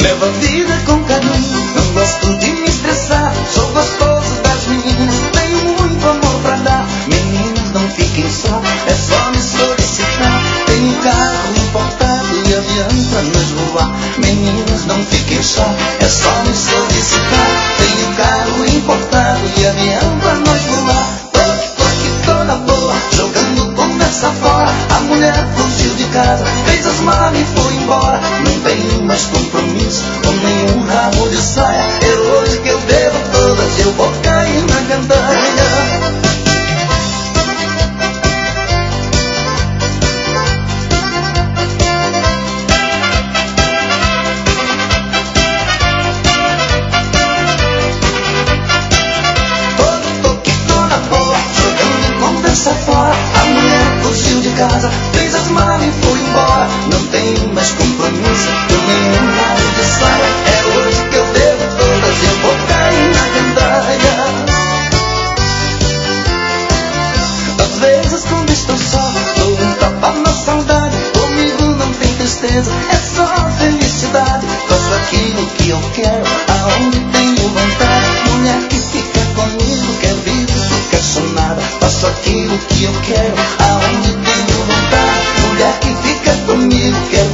Levo a vida com carinho, não gosto de me estressar. Sou gostoso das meninas, tenho muito amor pra dar. Meninas, não fiquem só, é só me solicitar. Tenho carro importado e avião pra nós voar. Meninas, não fiquem só, é só me solicitar. Tenho carro importado e avião pra nós voar. Tô aqui toda boa, jogando conversa fora. A mulher fugiu de casa, fez as malas e foi embora. Não tenho mais compromisso com nenhum rabo de saia. É hoje que eu devo todas, eu vou cair na gandaia. Casa, fez as malas e foi embora. Não tenho mais compromisso com nenhum lado de saia. É hoje que eu devo todas, eu vou cair na gandaia. Às vezes quando estou só, dou um tapa na saudade. Comigo não tem tristeza, é só felicidade. Faço aquilo que eu quero, aonde tenho vontade. Mulher que fica comigo, quer vir, fica sonada. Faço aquilo que eu quero, aonde tenho vontade. Mulher que fica comigo, quer